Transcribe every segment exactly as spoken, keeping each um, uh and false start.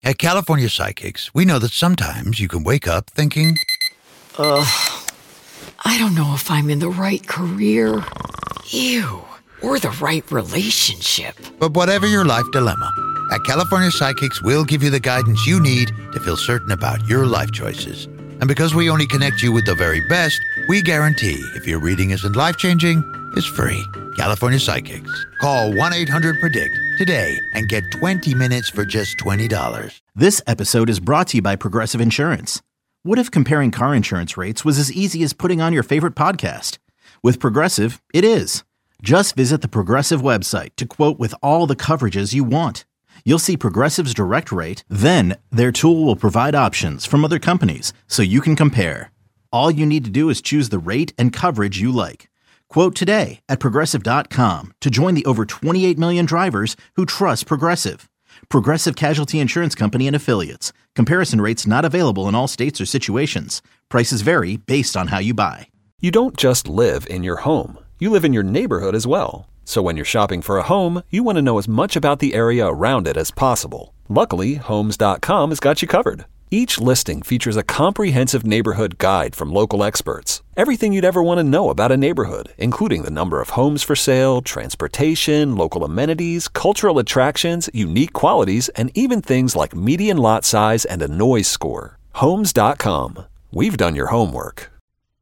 At California Psychics, we know that sometimes you can wake up thinking, Ugh, I don't know if I'm in the right career. Ew, or the right relationship. But whatever your life dilemma, at California Psychics, we'll give you the guidance you need to feel certain about your life choices. And because we only connect you with the very best, we guarantee if your reading isn't life-changing, it's free. California Psychics. Call one eight hundred predict today and get twenty minutes for just twenty dollars. This episode is brought to you by Progressive Insurance. What if comparing car insurance rates was as easy as putting on your favorite podcast? With Progressive, it is. Just visit the Progressive website to quote with all the coverages you want. You'll see Progressive's direct rate, then their tool will provide options from other companies so you can compare. All you need to do is choose the rate and coverage you like. Quote today at Progressive dot com to join the over twenty-eight million drivers who trust Progressive. Progressive Casualty Insurance Company and Affiliates. Comparison rates not available in all states or situations. Prices vary based on how you buy. You don't just live in your home. You live in your neighborhood as well. So when you're shopping for a home, you want to know as much about the area around it as possible. Luckily, Homes dot com has got you covered. Each listing features a comprehensive neighborhood guide from local experts. Everything you'd ever want to know about a neighborhood, including the number of homes for sale, transportation, local amenities, cultural attractions, unique qualities, and even things like median lot size and a noise score. Homes dot com. We've done your homework.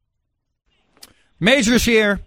Major's here.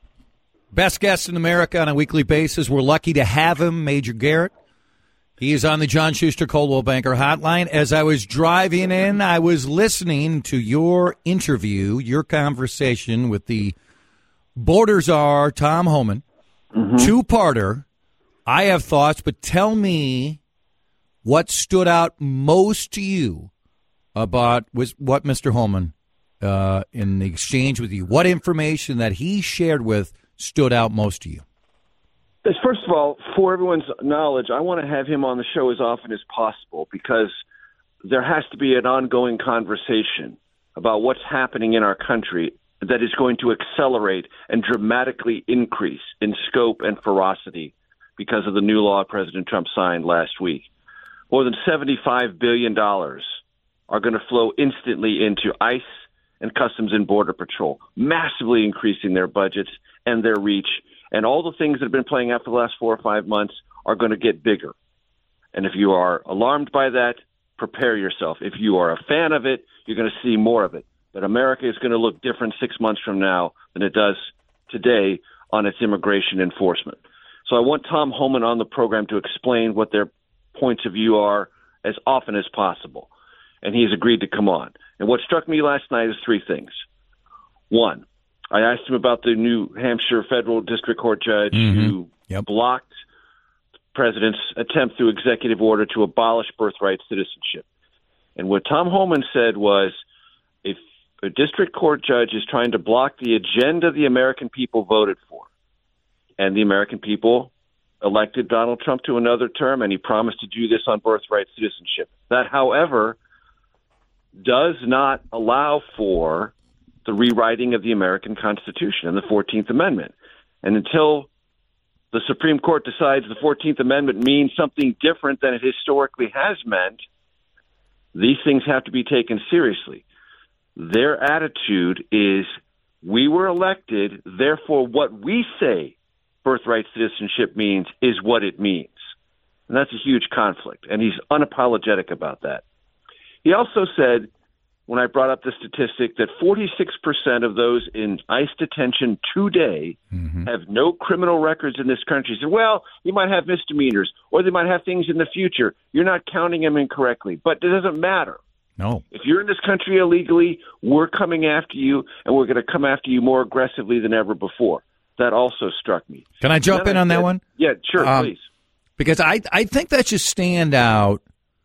Best guest in America on a weekly basis. We're lucky to have him, Major Garrett. He is on the John Schuster Coldwell Banker Hotline. As I was driving in, I was listening to your interview, your conversation with the border czar, Tom Homan. Mm-hmm. Two-parter. I have thoughts, but tell me what stood out most to you about was what Mister Homan, uh, in the exchange with you. What information that he shared with stood out most to you? First of all, for everyone's knowledge, I want to have him on the show as often as possible because there has to be an ongoing conversation about what's happening in our country that is going to accelerate and dramatically increase in scope and ferocity because of the new law President Trump signed last week. More than seventy-five billion dollars are going to flow instantly into ICE and Customs and Border Patrol, massively increasing their budgets and their reach. And all the things that have been playing out for the last four or five months are going to get bigger. And if you are alarmed by that, prepare yourself. If you are a fan of it, you're going to see more of it. But America is going to look different six months from now than it does today on its immigration enforcement. So I want Tom Homan on the program to explain what their points of view are as often as possible. And he's agreed to come on. And what struck me last night is three things. One, I asked him about the New Hampshire federal district court judge mm-hmm. who yep. blocked the president's attempt through executive order to abolish birthright citizenship. And what Tom Homan said was, if a district court judge is trying to block the agenda the American people voted for, and the American people elected Donald Trump to another term, and he promised to do this on birthright citizenship, that, however, does not allow for the rewriting of the American Constitution and the fourteenth Amendment. And until the Supreme Court decides the fourteenth Amendment means something different than it historically has meant, these things have to be taken seriously. Their attitude is, we were elected, therefore what we say birthright citizenship means is what it means. And that's a huge conflict, and he's unapologetic about that. He also said, when I brought up the statistic, that forty-six percent of those in ICE detention today mm-hmm. have no criminal records in this country. He said, well, you might have misdemeanors, or they might have things in the future. You're not counting them incorrectly, but it doesn't matter. No. If you're in this country illegally, we're coming after you, and we're going to come after you more aggressively than ever before. That also struck me. Can I jump in I on said, that one? Yeah, sure, um, please. Because I, I think that should stand out,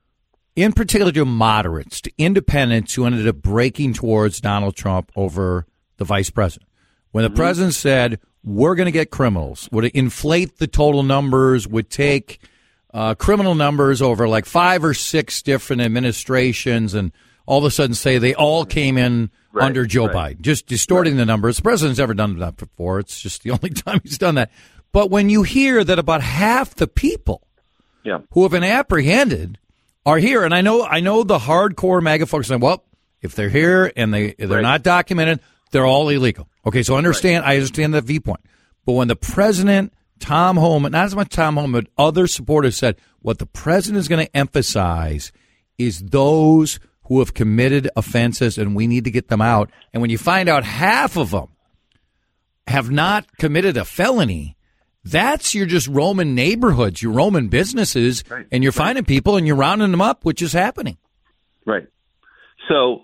in particular to moderates, to independents who ended up breaking towards Donald Trump over the vice president. When the mm-hmm. president said, we're going to get criminals, would inflate the total numbers, would take uh, criminal numbers over like five or six different administrations and all of a sudden say they all came in right, under Joe right. Biden, just distorting right. the numbers. The president's never done that before. It's just the only time he's done that. But when you hear that about half the people yeah. who have been apprehended are here. And I know I know the hardcore MAGA folks saying, well, if they're here and they, they're right. not documented, they're all illegal. Okay, so understand, right. I understand that viewpoint. But when the president, Tom Homan, not as much Tom Homan, but other supporters said, what the president is going to emphasize is those who have committed offenses, and we need to get them out. And when you find out half of them have not committed a felony, that's you're just roaming neighborhoods, you're roaming businesses, right. and you're right. finding people and you're rounding them up, which is happening. Right. So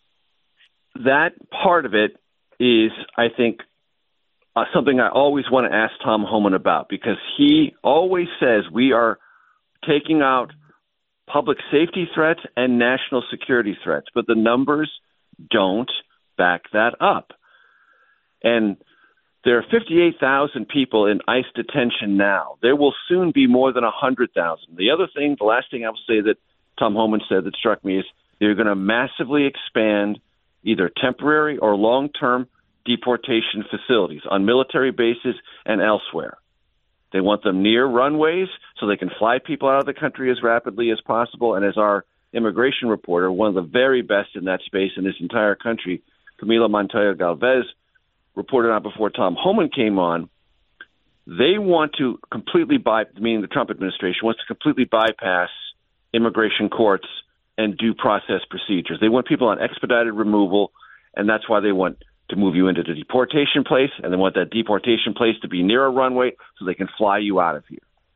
that part of it is, I think, uh, something I always want to ask Tom Homan about, because he always says we are taking out public safety threats and national security threats, but the numbers don't back that up. And there are fifty-eight thousand people in ICE detention now. There will soon be more than one hundred thousand. The other thing, the last thing I will say that Tom Homan said that struck me is they're going to massively expand either temporary or long-term deportation facilities on military bases and elsewhere. They want them near runways so they can fly people out of the country as rapidly as possible. And as our immigration reporter, one of the very best in that space in this entire country, Camila Montoya Galvez, reported on before Tom Homan came on, they want to completely by, meaning the Trump administration wants to completely bypass immigration courts and due process procedures. They want people on expedited removal, and that's why they want to move you into the deportation place, and they want that deportation place to be near a runway so they can fly you out of here.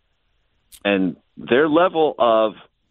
And their level of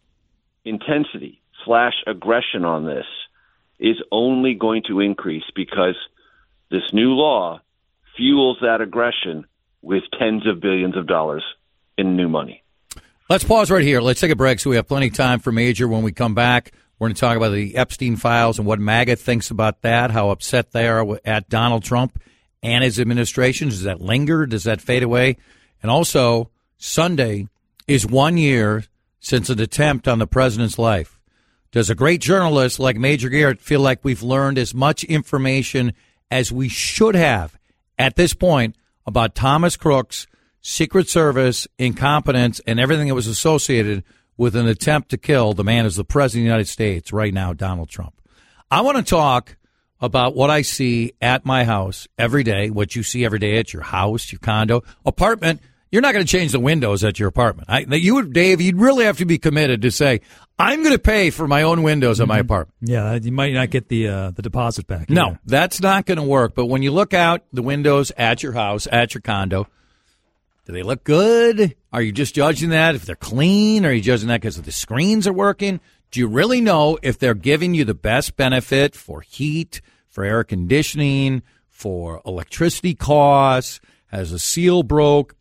intensity slash aggression on this is only going to increase because this new law fuels that aggression with tens of billions of dollars in new money. Let's pause right here. Let's take a break so we have plenty of time for Major. When we come back, we're going to talk about the Epstein files and what MAGA thinks about that, how upset they are at Donald Trump and his administration. Does that linger? Does that fade away? And also, Sunday is one year since an attempt on the president's life. Does a great journalist like Major Garrett feel like we've learned as much information as we should have at this point about Thomas Crook's Secret Service incompetence and everything that was associated with an attempt to kill the man who's the president of the United States right now, Donald Trump? I want to talk about what I see at my house every day, what you see every day at your house, your condo, apartment. You're not going to change the windows at your apartment. I, you would, Dave, you'd really have to be committed to say, I'm going to pay for my own windows mm-hmm. at my apartment. Yeah, you might not get the uh, the deposit back. No, either. That's not going to work. But when you look out the windows at your house, at your condo, do they look good? Are you just judging that if they're clean? Are you judging that because the screens are working? Do you really know if they're giving you the best benefit for heat, for air conditioning, for electricity costs? Has a seal broke?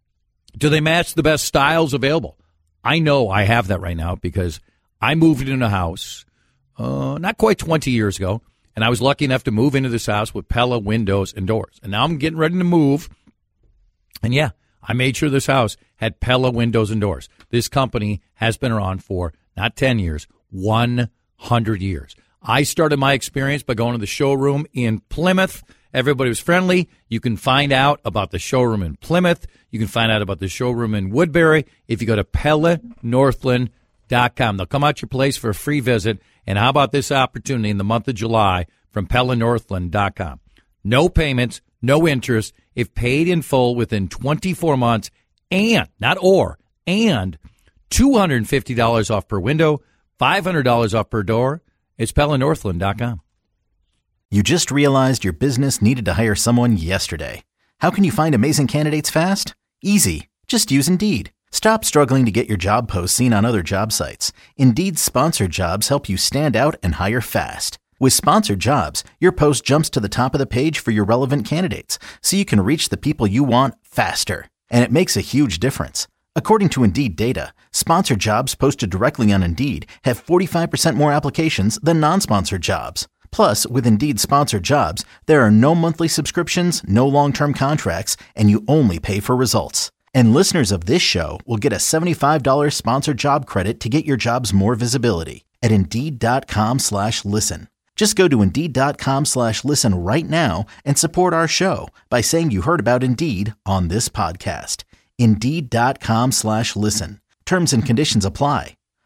Do they match the best styles available? I know I have that right now because I moved in a house uh, not quite twenty years ago, and I was lucky enough to move into this house with Pella windows and doors. And now I'm getting ready to move, and yeah, I made sure this house had Pella windows and doors. This company has been around for not ten years, one hundred years. I started my experience by going to the showroom in Plymouth. Everybody was friendly. You can find out about the showroom in Plymouth. You can find out about the showroom in Woodbury if you go to Pella Northland dot com. They'll come out your place for a free visit. And how about this opportunity in the month of July from Pella Northland dot com? No payments, no interest, if paid in full within twenty-four months, and, not or, and two hundred fifty dollars off per window, five hundred dollars off per door. It's Pella Northland dot com. You just realized your business needed to hire someone yesterday. How can you find amazing candidates fast? Easy. Just use Indeed. Stop struggling to get your job posts seen on other job sites. Indeed's sponsored jobs help you stand out and hire fast. With sponsored jobs, your post jumps to the top of the page for your relevant candidates, so you can reach the people you want faster. And it makes a huge difference. According to Indeed data, sponsored jobs posted directly on Indeed have forty-five percent more applications than non-sponsored jobs. Plus, with Indeed sponsored jobs, there are no monthly subscriptions, no long-term contracts, and you only pay for results. And listeners of this show will get a seventy-five dollars sponsored job credit to get your jobs more visibility at Indeed.com slash listen. Just go to Indeed.com slash listen right now and support our show by saying you heard about Indeed on this podcast. Indeed.com slash listen. Terms and conditions apply.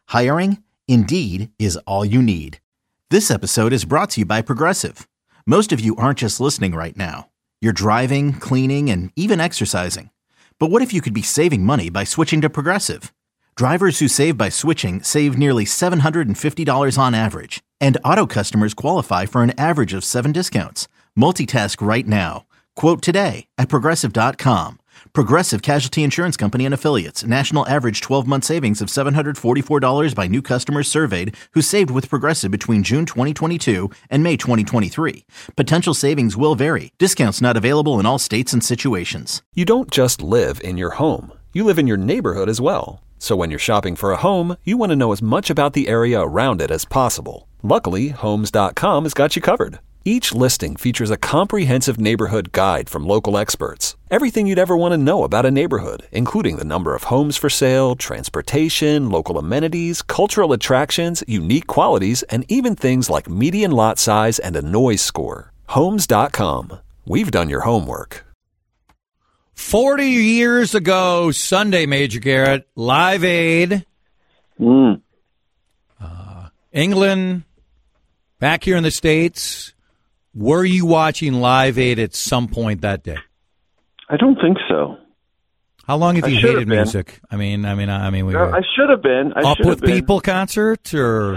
Hiring? Indeed is all you need. This episode is brought to you by Progressive. Most of you aren't just listening right now. You're driving, cleaning, and even exercising. But what if you could be saving money by switching to Progressive? Drivers who save by switching save nearly seven hundred fifty dollars on average, and auto customers qualify for an average of seven discounts. Multitask right now. Quote today at Progressive dot com. Progressive Casualty Insurance Company and Affiliates. National average twelve-month savings of seven hundred forty-four dollars by new customers surveyed who saved with Progressive between June twenty twenty-two and May twenty twenty-three. Potential savings will vary. Discounts not available in all states and situations. You don't just live in your home. You live in your neighborhood as well. So when you're shopping for a home, you want to know as much about the area around it as possible. Luckily, Homes dot com has got you covered. Each listing features a comprehensive neighborhood guide from local experts. Everything you'd ever want to know about a neighborhood, including the number of homes for sale, transportation, local amenities, cultural attractions, unique qualities, and even things like median lot size and a noise score. Homes dot com. We've done your homework. forty years ago, Sunday, Major Garrett, Live Aid, Mm. uh, England, back here in the States. Were you watching Live Aid at some point that day? I don't think so. How long have I you should have hated been. music? I mean, I mean, I mean, we No, were I should have been. I Up should with have been. People concert or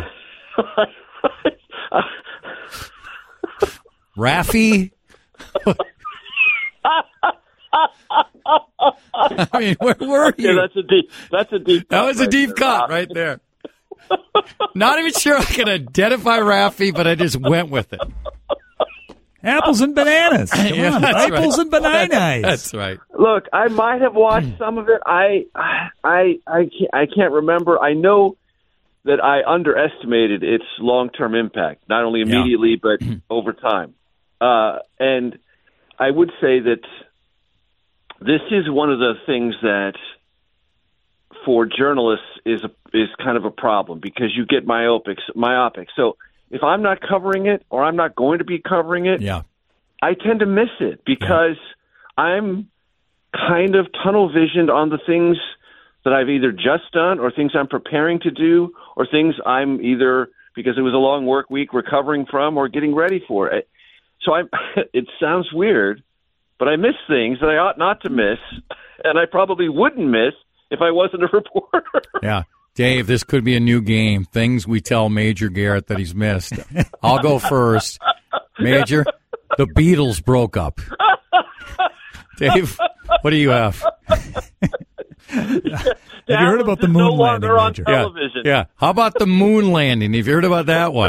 Raffi? I mean, where were you? Yeah, that's a deep. That's a deep. That cut was a right deep there. cut right there. Not even sure I can identify Raffi, but I just went with it. Apples and bananas. Come Yeah, on, that's apples right. and bananas. That's right. Look, I might have watched some of it. I, I, I can't, I can't remember. I know that I underestimated its long-term impact, not only immediately but over time. Uh, and I would say that this is one of the things that, for journalists, is a, is kind of a problem because you get myopic. Myopic. So if I'm not covering it, or I'm not going to be covering it, Yeah. I tend to miss it because I'm kind of tunnel visioned on the things that I've either just done or things I'm preparing to do or things I'm either, because it was a long work week, recovering from or getting ready for it. So I, it sounds weird, but I miss things that I ought not to miss, and I probably wouldn't miss if I wasn't a reporter. Yeah. Dave, this could be a new game. Things we tell Major Garrett that he's missed. I'll go first. Major, the Beatles broke up. Dave, what do you have? Have you heard about the moon no landing, longer on Major? Yeah, television. yeah. How about the moon landing? Have you heard about that one?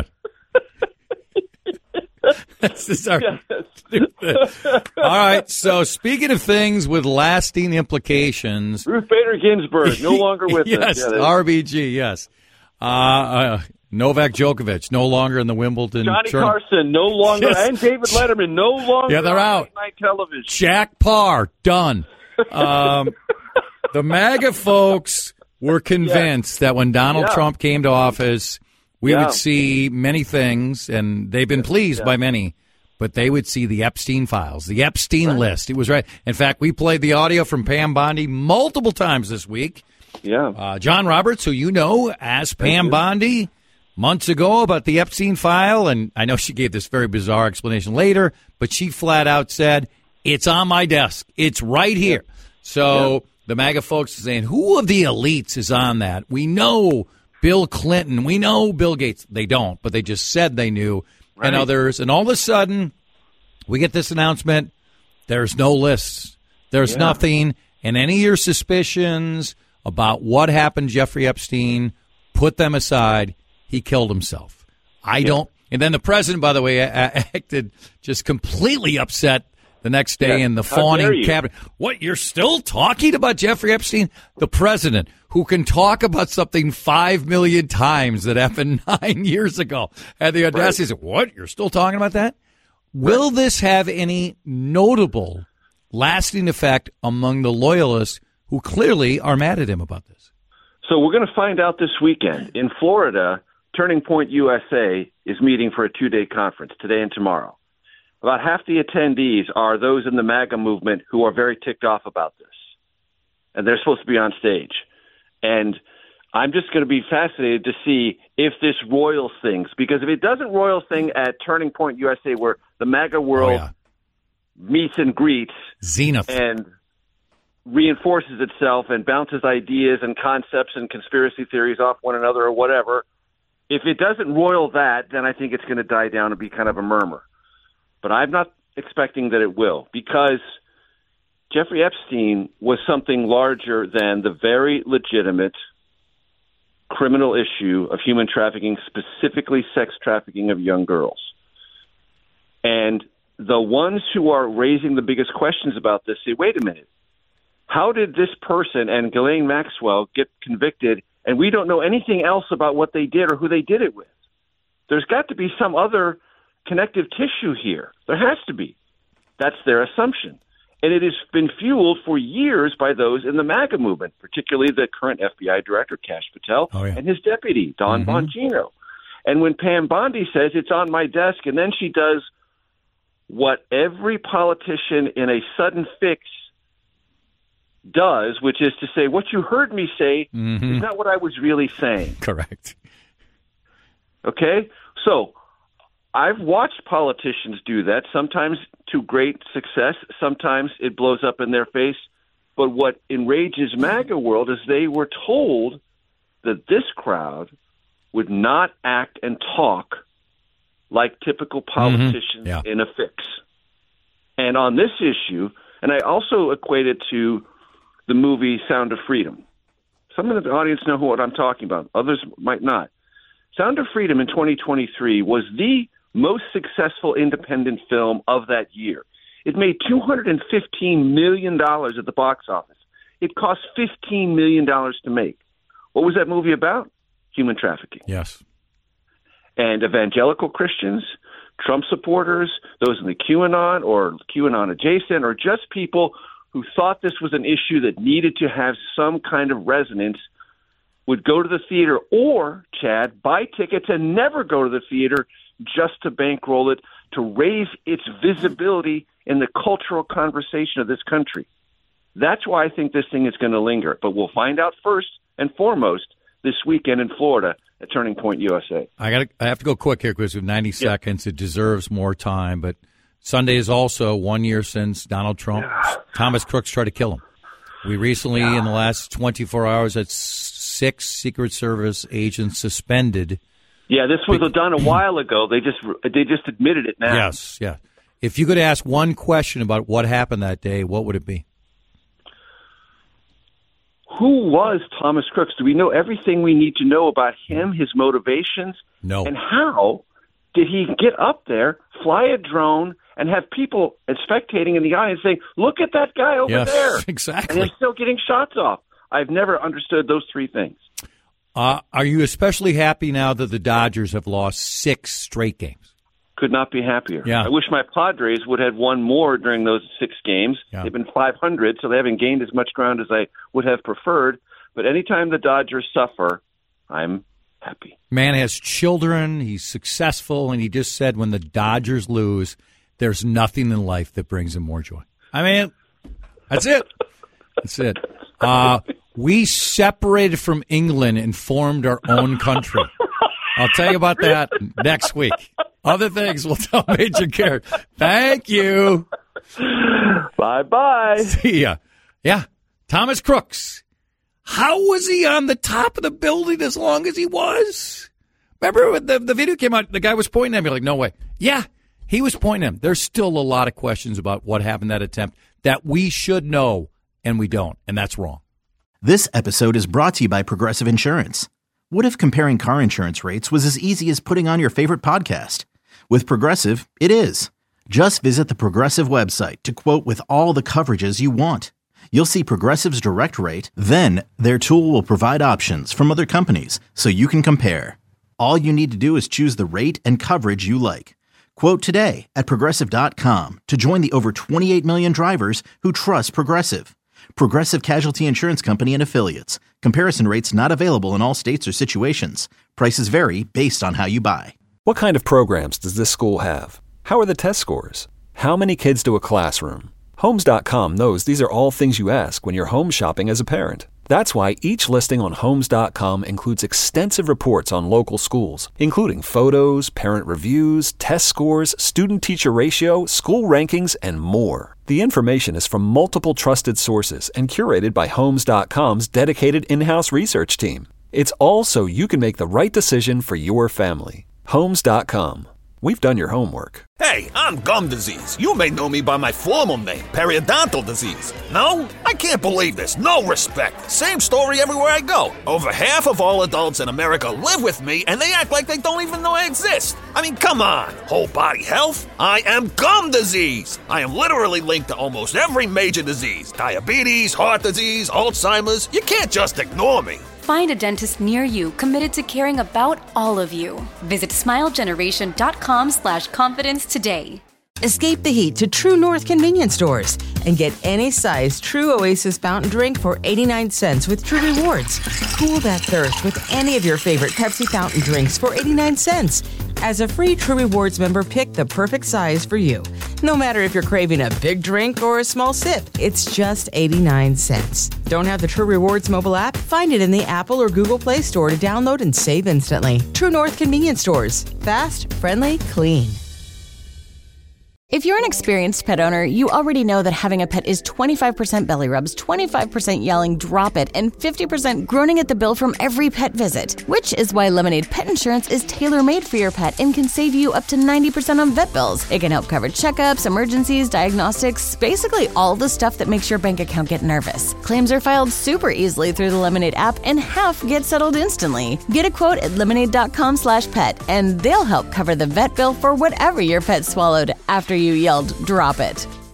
This is our All right. So speaking of things with lasting implications, Ruth Bader Ginsburg, no longer with yes, us. Yeah, R B G, yes. Uh, uh, Novak Djokovic, no longer in the Wimbledon. Johnny tournament. Carson, no longer, Yes. and David Letterman, no longer Yeah, they're on out. late-night television. Jack Parr, done. Um, the MAGA folks were convinced that when Donald Yeah. Trump came to office, we Yeah. would see many things, and they've been pleased by many, but they would see the Epstein files, the Epstein Right. list. It was right. In fact, we played the audio from Pam Bondi multiple times this week. Yeah. Uh, John Roberts, who you know as Pam Bondi, months ago about the Epstein file, and I know she gave this very bizarre explanation later, but she flat out said, it's on my desk. It's right here. So Yeah. the MAGA folks are saying, who of the elites is on that? We know Bill Clinton. We know Bill Gates. They don't, but they just said they knew, Right. and others. And all of a sudden, we get this announcement. There's no lists. There's Yeah. nothing. And any of your suspicions about what happened to Jeffrey Epstein, put them aside. He killed himself. I don't. And then the president, by the way, a- a- acted just completely upset the next day Yeah. in the How dare fawning you. cabinet. What, you're still talking about Jeffrey Epstein? The president, who can talk about something five million times that happened nine years ago, had the audacity to say, what, you're still talking about that? Will this have any notable, lasting effect among the loyalists who clearly are mad at him about this? So we're going to find out this weekend. In Florida, Turning Point U S A is meeting for a two-day conference today and tomorrow. About half the attendees are those in the MAGA movement who are very ticked off about this. And they're supposed to be on stage. And I'm just going to be fascinated to see if this royals things, because if it doesn't royals thing at Turning Point U S A, where the MAGA world oh, yeah. meets and greets Zenith. and reinforces itself and bounces ideas and concepts and conspiracy theories off one another or whatever, if it doesn't royal that, then I think it's going to die down and be kind of a murmur. But I'm not expecting that it will, because Jeffrey Epstein was something larger than the very legitimate criminal issue of human trafficking, specifically sex trafficking of young girls. And the ones who are raising the biggest questions about this say, wait a minute, how did this person and Ghislaine Maxwell get convicted, and we don't know anything else about what they did or who they did it with? There's got to be some other connective tissue here. There has to be. That's their assumption. And it has been fueled for years by those in the MAGA movement, particularly the current F B I director, Kash Patel, oh, yeah. and his deputy, Don mm-hmm. Bongino. And when Pam Bondi says it's on my desk, and then she does what every politician in a sudden fix does, which is to say, what you heard me say mm-hmm. is not what I was really saying. Correct. Okay? So I've watched politicians do that, sometimes to great success, sometimes it blows up in their face. But what enrages MAGA world is they were told that this crowd would not act and talk like typical politicians mm-hmm. yeah. in a fix. And on this issue, and I also equate it to the movie Sound of Freedom. Some of the audience know what I'm talking about. Others might not. Sound of Freedom in twenty twenty-three was the most successful independent film of that year. It made two hundred fifteen million dollars at the box office. It cost fifteen million dollars to make. What was that movie about? Human trafficking. Yes. And evangelical Christians, Trump supporters, those in the QAnon or QAnon adjacent, or just people who thought this was an issue that needed to have some kind of resonance, would go to the theater or, Chad, buy tickets and never go to the theater just to bankroll it, to raise its visibility in the cultural conversation of this country. That's why I think this thing is going to linger. But we'll find out first and foremost this weekend in Florida at Turning Point U S A. I got. I have to go quick here because we have ninety yeah. seconds. It deserves more time. But Sunday is also one year since Donald Trump, yeah. Thomas Crooks tried to kill him. We recently, yeah. in the last twenty-four hours, had six Secret Service agents suspended. Yeah, this was done a while ago. They just they just admitted it now. Yes, yeah. If you could ask one question about what happened that day, what would it be? Who was Thomas Crooks? Do we know everything we need to know about him, his motivations? No. And how did he get up there, fly a drone, and have people spectating in the audience saying, look at that guy over yes, there. Exactly. And they're still getting shots off. I've never understood those three things. Uh, are you especially happy now that the Dodgers have lost six straight games? Could not be happier. Yeah. I wish my Padres would have won more during those six games. Yeah. They've been five hundred, so they haven't gained as much ground as I would have preferred. But anytime the Dodgers suffer, I'm happy. Man has children, he's successful, and he just said when the Dodgers lose, there's nothing in life that brings him more joy. I mean, that's it. That's it. Uh, we separated from England and formed our own country. I'll tell you about that next week. Other things we'll tell Major Garrett. Thank you. Bye-bye. See ya. Yeah, Thomas Crooks. How was he on the top of the building as long as he was? Remember when the, the video came out, the guy was pointing at me like, no way. Yeah, he was pointing at him. There's still a lot of questions about what happened in that attempt that we should know, and we don't, and that's wrong. This episode is brought to you by Progressive Insurance. What if comparing car insurance rates was as easy as putting on your favorite podcast? With Progressive, it is. Just visit the Progressive website to quote with all the coverages you want. You'll see Progressive's direct rate, then their tool will provide options from other companies so you can compare. All you need to do is choose the rate and coverage you like. Quote today at Progressive dot com to join the over twenty-eight million drivers who trust Progressive. Progressive Casualty Insurance Company and Affiliates. Comparison rates not available in all states or situations. Prices vary based on how you buy. What kind of programs does this school have? How are the test scores? How many kids do a classroom? Homes dot com knows these are all things you ask when you're home shopping as a parent. That's why each listing on Homes dot com includes extensive reports on local schools, including photos, parent reviews, test scores, student-teacher ratio, school rankings, and more. The information is from multiple trusted sources and curated by Homes dot com's dedicated in-house research team. It's all so you can make the right decision for your family. Homes dot com. We've done your homework. Hey, I'm gum disease. You may know me by my formal name, periodontal disease. No? I can't believe this. No respect. Same story everywhere I go. Over half of all adults in America live with me, and they act like they don't even know I exist. I mean, come on. Whole body health? I am gum disease. I am literally linked to almost every major disease. Diabetes, heart disease, Alzheimer's. You can't just ignore me. Find a dentist near you committed to caring about all of you. Visit smilegeneration.com slash confidence today. Escape the heat to True North convenience stores and get any size True Oasis fountain drink for eighty-nine cents with True Rewards. Cool that thirst with any of your favorite Pepsi fountain drinks for eighty-nine cents. As a free True Rewards member, pick the perfect size for you. No matter if you're craving a big drink or a small sip, it's just eighty-nine cents. Don't have the True Rewards mobile app? Find it in the Apple or Google Play Store to download and save instantly. True North convenience stores. Fast, friendly, clean. If you're an experienced pet owner, you already know that having a pet is twenty-five percent belly rubs, twenty-five percent yelling, drop it, and fifty percent groaning at the bill from every pet visit. Which is why Lemonade Pet Insurance is tailor-made for your pet and can save you up to ninety percent on vet bills. It can help cover checkups, emergencies, diagnostics, basically all the stuff that makes your bank account get nervous. Claims are filed super easily through the Lemonade app, and half get settled instantly. Get a quote at lemonade.com slash pet, and they'll help cover the vet bill for whatever your pet swallowed after you yelled, drop it.